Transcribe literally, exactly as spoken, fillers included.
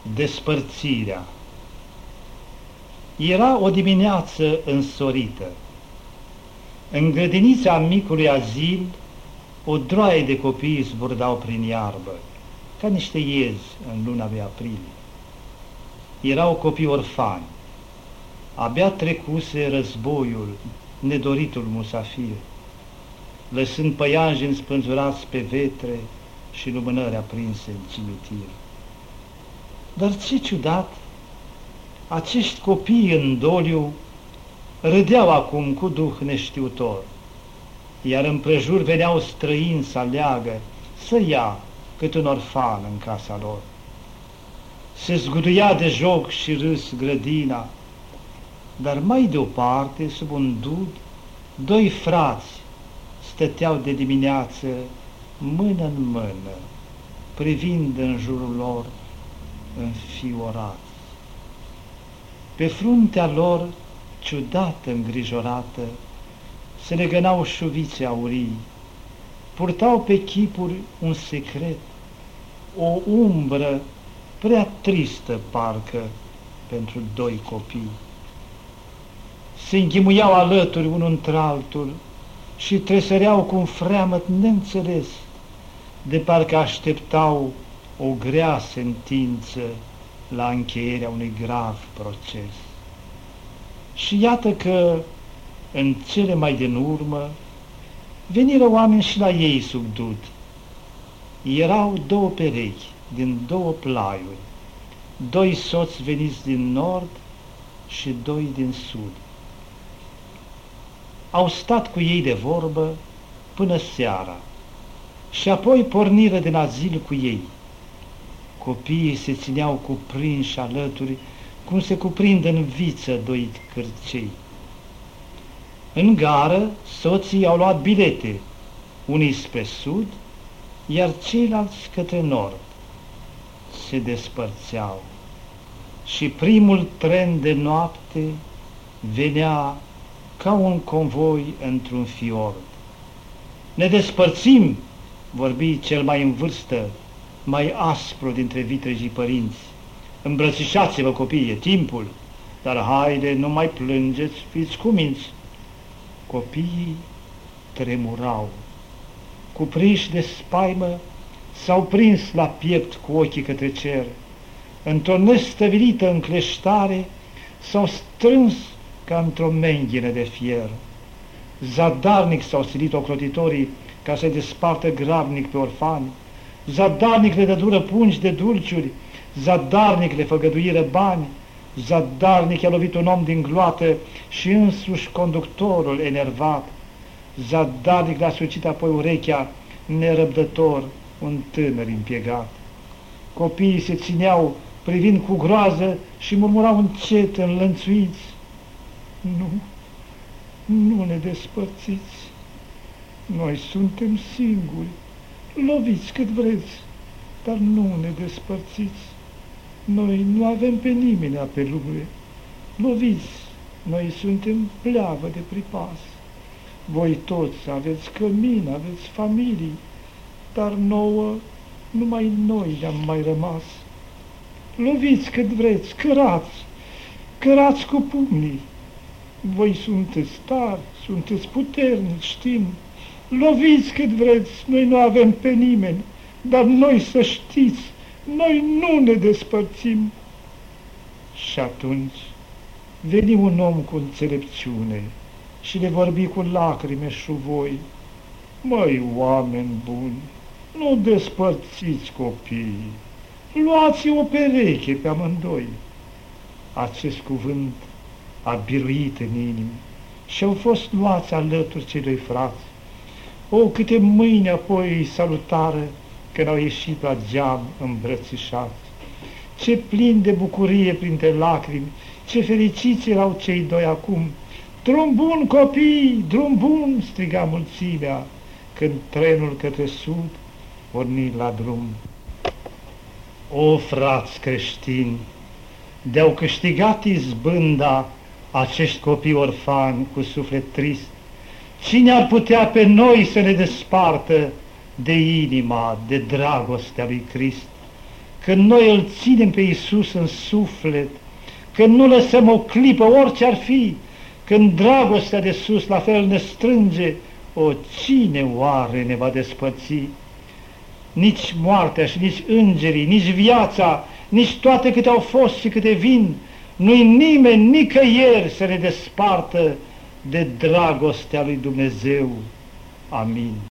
Despărțirea. Era o dimineață însorită. În grădinița micului azil, o droaie de copii zburdau prin iarbă, ca niște iezi în luna lui aprilie. Erau copii orfani. Abia trecuse războiul, nedoritul musafir, lăsând păianji înspânzurați pe vetre și lumânări aprinse în cimitir. Dar ce ciudat, acești copii în doliu râdeau acum cu duh neștiutor, iar împrejur veneau străini să aleagă, să ia cât un orfan în casa lor. Se zguduia de joc și râs grădina, dar mai deoparte, sub un dud, doi frați stăteau de dimineață mână în mână, privind în jurul lor înfiorați. Pe fruntea lor, ciudată îngrijorată, se legănau șuvițe aurii, purtau pe chipuri un secret, o umbră prea tristă parcă pentru doi copii. Se înghimuiau alături unul într-altul și tresăreau cu un freamăt neînțeles, de parcă așteptau o grea sentință la încheierea unui grav proces. Și iată că, în cele mai din urmă, veniră oameni și la ei sub dud. Erau două perechi din două plaiuri, doi soți veniți din nord și doi din sud. Au stat cu ei de vorbă până seara și apoi porniră din azil cu ei. Copiii se țineau cuprinși alături, cum se cuprind în viță doi cârcei. În gară, soții au luat bilete, unii spre sud, iar ceilalți către nord. Se despărțeau și primul tren de noapte venea ca un convoi într-un fiord. Ne despărțim, vorbi cel mai în vârstă, mai aspru dintre vitregii părinți. Îmbrățișați-vă, copii, e timpul, dar haide, nu mai plângeți, fiți cuminți. Copiii tremurau, cuprinși de spaimă, s-au prins la piept cu ochii către cer. Într-o nestăvilită încleștare s-au strâns ca într-o menghină de fier. Zadarnic s-au silit ocrotitorii ca să-i despartă grabnic pe orfani, zadarnic le dădură pungi de dulciuri, zadarnic le făgăduiră bani, zadarnic i-a lovit un om din gloată și însuși conductorul enervat, zadarnic le-a sucit apoi urechea nerăbdător un tânăr impiegat. Copiii se țineau privind cu groază și murmurau încet înlănțuiți: Nu, nu ne despărțiți, noi suntem singuri, loviți cât vreți, dar nu ne despărțiți. Noi nu avem pe nimeni pe lume, loviți, noi suntem pleavă de pripas. Voi toți aveți cămin, aveți familii, dar nouă numai noi ne-am mai rămas. Loviți cât vreți, cărați, cărați cu pumnii. Voi sunteți tari, sunteți puternici, știm. Loviți cât vreți, noi nu avem pe nimeni, dar noi să știți, noi nu ne despărțim. Și atunci veni un om cu înțelepciune și le vorbi cu lacrime șuvoi: Măi, oameni buni, nu despărțiți copiii, luați o pereche pe amândoi. Acest cuvânt a biruit în inimi și au fost luați alături cei doi frați. O, câte mâini apoi îi salutară când au ieșit la geam îmbrățișați. Ce plini de bucurie printre lacrimi, ce fericiți erau cei doi acum. Drum bun, copii, drum bun, striga mulțimea, când trenul către sud porni la drum. O, frați creștini, de-au câștigat izbânda acești copii orfani cu suflet trist, cine ar putea pe noi să ne despartă de inima, de dragostea lui Crist? când noi îl ținem pe Iisus în suflet, când nu lăsăm o clipă, orice ar fi, când dragostea de sus la fel ne strânge, o, cine oare ne va despărți? Nici moartea și nici îngerii, nici viața, nici toate câte au fost și câte vin, nu-i nimeni nicăieri să ne despartă de dragostea lui Dumnezeu. Amin.